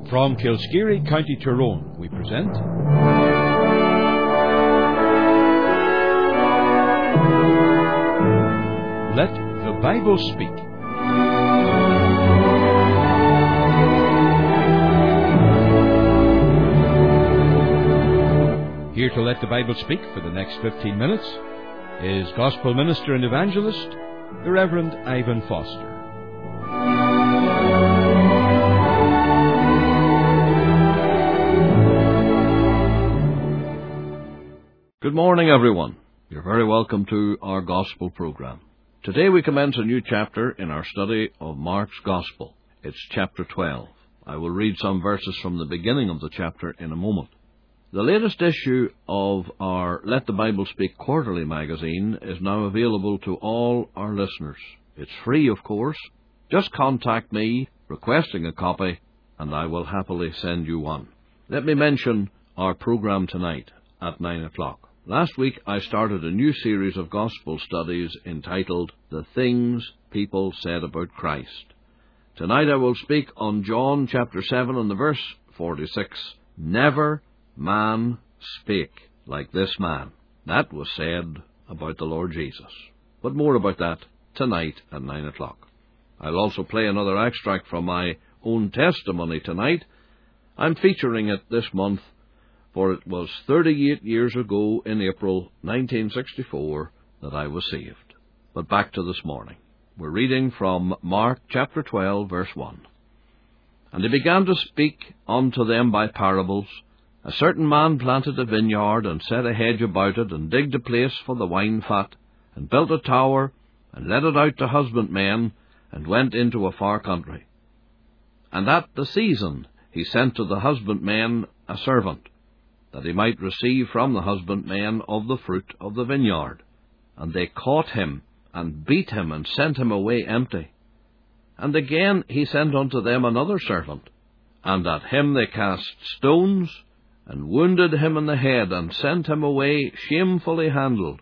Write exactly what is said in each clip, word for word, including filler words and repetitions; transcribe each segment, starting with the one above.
From Kilskeary, County Tyrone, we present Let the Bible Speak. Here to let the Bible speak for the next fifteen minutes is Gospel Minister and Evangelist, the Reverend Ivan Foster. Good morning, everyone. You're very welcome to our Gospel program. Today we commence a new chapter in our study of Mark's Gospel. It's chapter twelve. I will read some verses from the beginning of the chapter in a moment. The latest issue of our Let the Bible Speak quarterly magazine is now available to all our listeners. It's free, of course. Just contact me requesting a copy, and I will happily send you one. Let me mention our program tonight at nine o'clock. Last week I started a new series of gospel studies entitled The Things People Said About Christ. Tonight I will speak on John chapter seven and the verse forty-six. Never man spake like this man. That was said about the Lord Jesus. But more about that tonight at nine o'clock. I'll also play another extract from my own testimony tonight. I'm featuring it this month, for it was thirty-eight years ago in April nineteen sixty-four that I was saved. But back to this morning. We're reading from Mark chapter twelve, verse one. And he began to speak unto them by parables. A certain man planted a vineyard, and set a hedge about it, and digged a place for the wine fat, and built a tower, and let it out to husbandmen, and went into a far country. And at the season he sent to the husbandmen a servant, that he might receive from the husbandmen of the fruit of the vineyard. And they caught him, and beat him, and sent him away empty. And again he sent unto them another servant, and at him they cast stones, and wounded him in the head, and sent him away shamefully handled.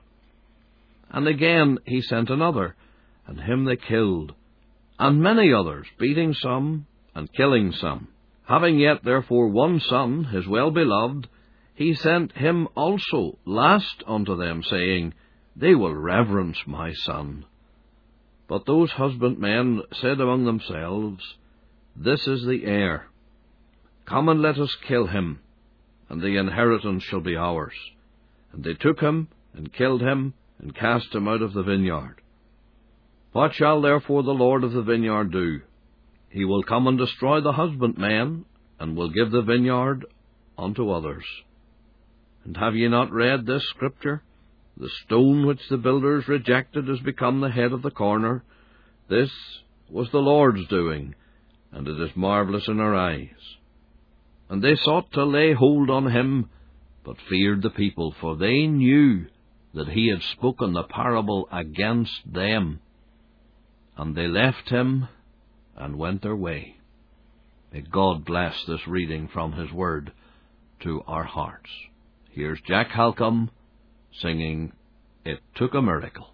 And again he sent another, and him they killed, and many others, beating some, and killing some. Having yet therefore one son, his well-beloved, he sent him also last unto them, saying, They will reverence my son. But those husbandmen said among themselves, This is the heir. Come and let us kill him, and the inheritance shall be ours. And they took him, and killed him, and cast him out of the vineyard. What shall therefore the Lord of the vineyard do? He will come and destroy the husbandmen, and will give the vineyard unto others. And have ye not read this scripture? The stone which the builders rejected is become the head of the corner. This was the Lord's doing, and it is marvellous in our eyes. And they sought to lay hold on him, but feared the people, for they knew that he had spoken the parable against them. And they left him, and went their way. May God bless this reading from his word to our hearts. Here's Jack Halcombe singing, It Took a Miracle.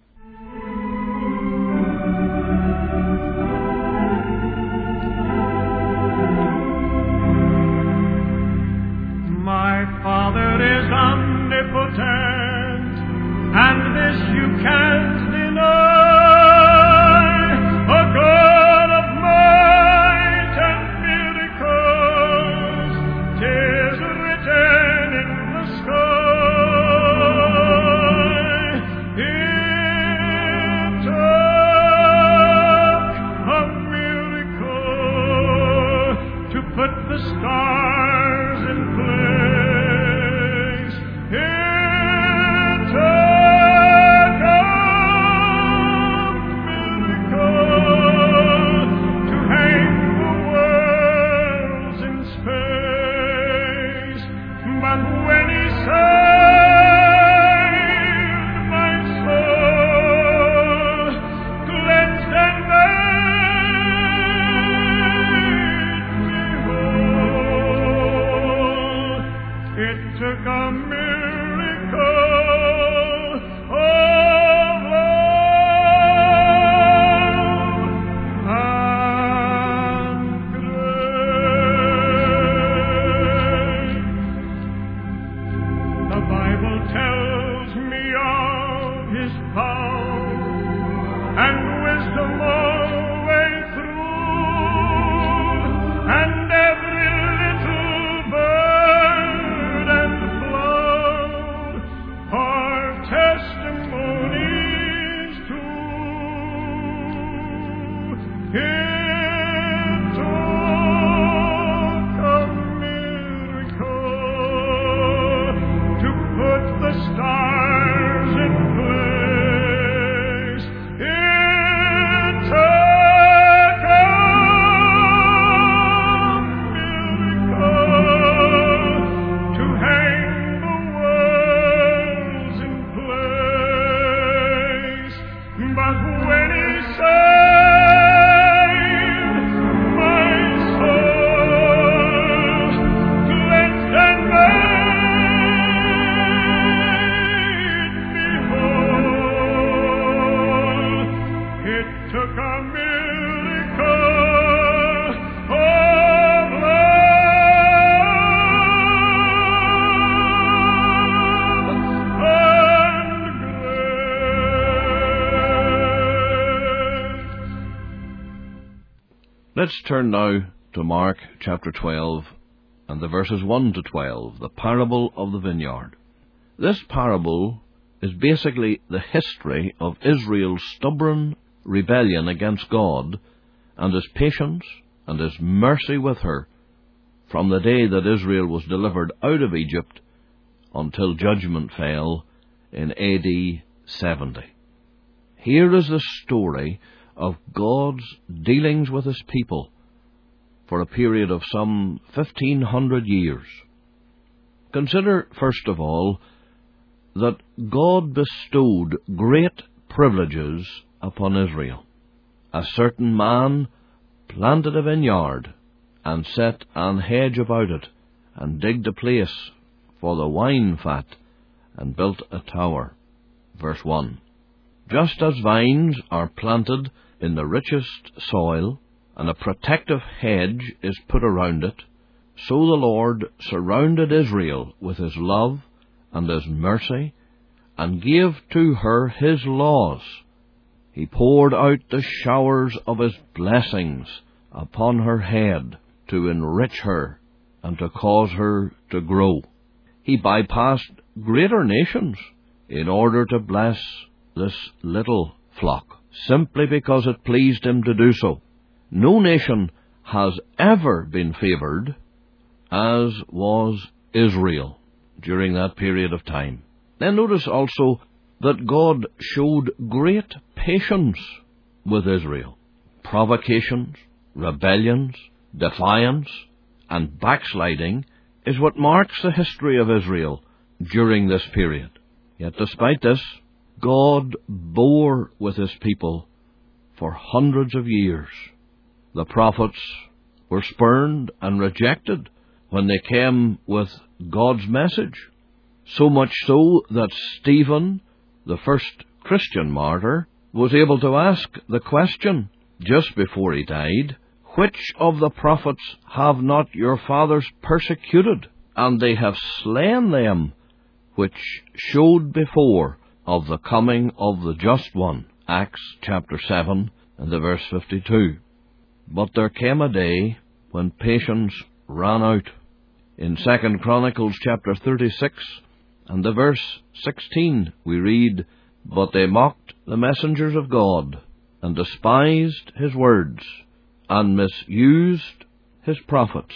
My Father is omnipotent, and this you can't deny. A God of might and miracles, 'tis written in the sky. Let's turn now to Mark chapter twelve and the verses one to twelve, the parable of the vineyard. This parable is basically the history of Israel's stubborn rebellion against God and His patience and His mercy with her from the day that Israel was delivered out of Egypt until judgment fell in A D seventy. Here is the story of God's dealings with His people for a period of some fifteen hundred years. Consider, first of all, that God bestowed great privileges upon Israel. A certain man planted a vineyard, and set an hedge about it, and digged a place for the wine fat, and built a tower. Verse one. Just as vines are planted in the richest soil, and a protective hedge is put around it, so the Lord surrounded Israel with His love and His mercy, and gave to her His laws. He poured out the showers of His blessings upon her head to enrich her and to cause her to grow. He bypassed greater nations in order to bless this little flock, simply because it pleased Him to do so. No nation has ever been favored as was Israel during that period of time. Then notice also that God showed great patience with Israel. Provocations, rebellions, defiance, and backsliding is what marks the history of Israel during this period. Yet despite this, God bore with His people for hundreds of years. The prophets were spurned and rejected when they came with God's message, so much so that Stephen, the first Christian martyr, was able to ask the question just before he died, "Which of the prophets have not your fathers persecuted? And they have slain them which showed before of the coming of the Just One." Acts chapter seven and the verse fifty-two. But there came a day when patience ran out. In Second Chronicles chapter thirty-six and the verse sixteen we read, "But they mocked the messengers of God, and despised His words, and misused His prophets,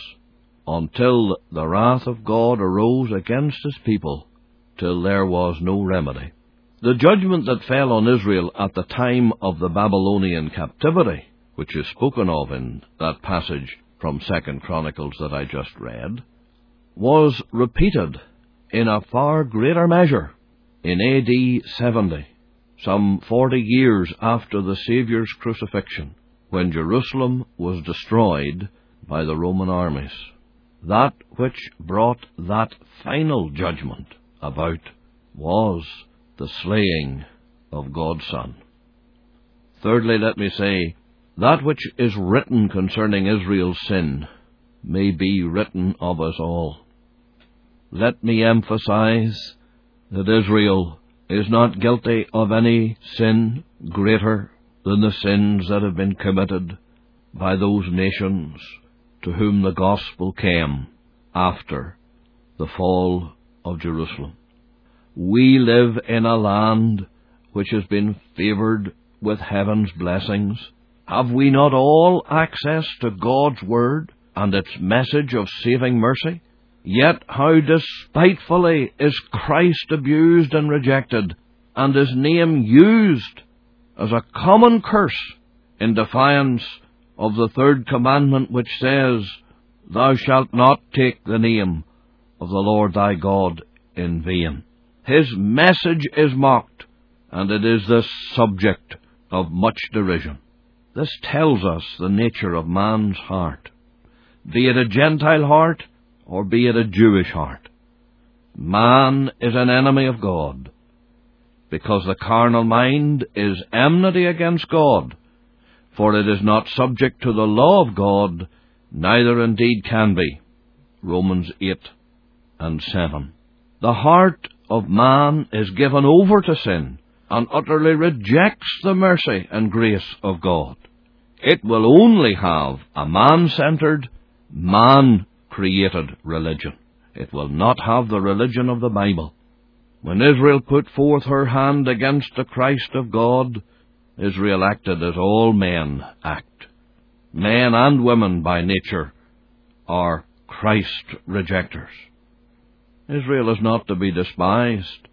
until the wrath of God arose against His people, till there was no remedy." The judgment that fell on Israel at the time of the Babylonian captivity, which is spoken of in that passage from Second Chronicles that I just read, was repeated in a far greater measure in A D seventy, some forty years after the Saviour's crucifixion, when Jerusalem was destroyed by the Roman armies. That which brought that final judgment about was the slaying of God's Son. Thirdly, let me say, that which is written concerning Israel's sin may be written of us all. Let me emphasize that Israel is not guilty of any sin greater than the sins that have been committed by those nations to whom the gospel came after the fall of Jerusalem. We live in a land which has been favored with heaven's blessings. Have we not all access to God's Word and its message of saving mercy? Yet how despitefully is Christ abused and rejected, and His name used as a common curse in defiance of the third commandment, which says, "Thou shalt not take the name of the Lord thy God in vain." His message is mocked, and it is the subject of much derision. This tells us the nature of man's heart, be it a Gentile heart or be it a Jewish heart. Man is an enemy of God, because the carnal mind is enmity against God, for it is not subject to the law of God, neither indeed can be. Romans eight and seven. The heart of man is given over to sin, and utterly rejects the mercy and grace of God. It will only have a man-centered, man-created religion. It will not have the religion of the Bible. When Israel put forth her hand against the Christ of God, Israel acted as all men act. Men and women by nature are Christ rejectors. Israel is not to be despised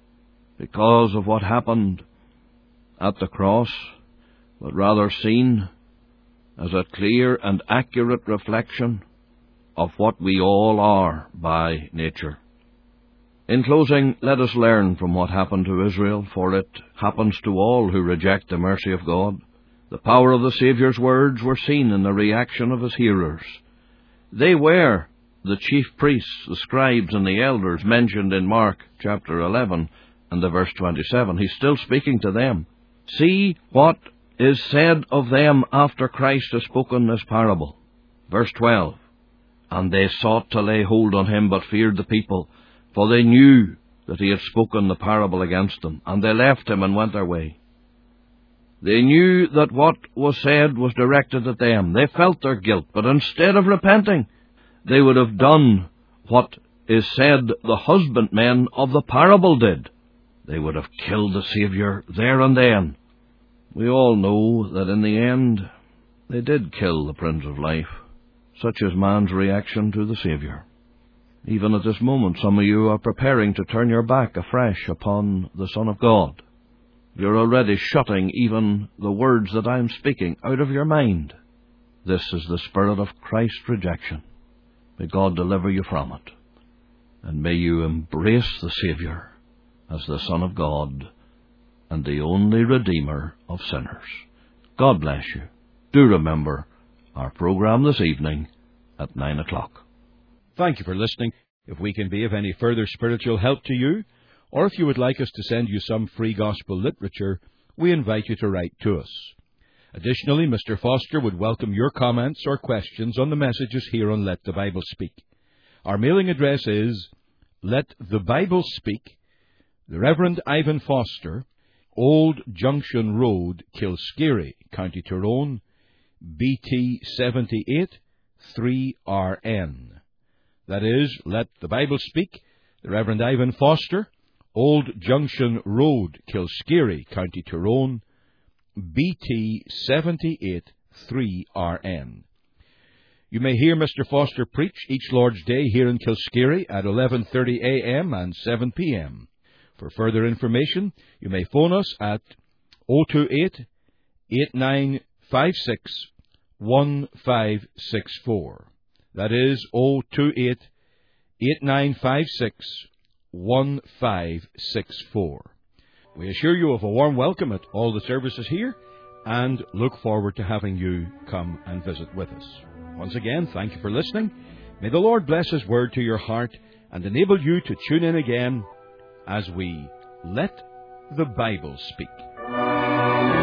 because of what happened at the cross, but rather seen as a clear and accurate reflection of what we all are by nature. In closing, let us learn from what happened to Israel, for it happens to all who reject the mercy of God. The power of the Saviour's words were seen in the reaction of his hearers. They were the chief priests, the scribes, and the elders mentioned in Mark chapter eleven and the verse twenty-seven. He's still speaking to them. See what is said of them after Christ has spoken this parable. Verse twelve. And they sought to lay hold on him, but feared the people, for they knew that he had spoken the parable against them. And they left him and went their way. They knew that what was said was directed at them. They felt their guilt, but instead of repenting, they would have done what is said the husbandmen of the parable did. They would have killed the Saviour there and then. We all know that in the end, they did kill the Prince of Life. Such is man's reaction to the Saviour. Even at this moment, some of you are preparing to turn your back afresh upon the Son of God. You're already shutting even the words that I am speaking out of your mind. This is the spirit of Christ's rejection. May God deliver you from it. And may you embrace the Saviour as the Son of God and the only Redeemer of sinners. God bless you. Do remember our program this evening at nine o'clock. Thank you for listening. If we can be of any further spiritual help to you, or if you would like us to send you some free gospel literature, we invite you to write to us. Additionally, Mister Foster would welcome your comments or questions on the messages here on Let the Bible Speak. Our mailing address is Let the Bible Speak, the Reverend Ivan Foster, Old Junction Road, Kilskeary, County Tyrone, B T seventy-eight three R N. That is, Let the Bible Speak, the Reverend Ivan Foster, Old Junction Road, Kilskeary, County Tyrone, B T seventy-eight three R N. You may hear Mister Foster preach each Lord's Day here in Kilskeary at eleven thirty a m and seven p m For further information, you may phone us at oh two eight, eight nine five six, one five six four. That is oh two eight, eight nine five six, one five six four. We assure you of a warm welcome at all the services here and look forward to having you come and visit with us. Once again, thank you for listening. May the Lord bless His word to your heart and enable you to tune in again as we Let the Bible Speak.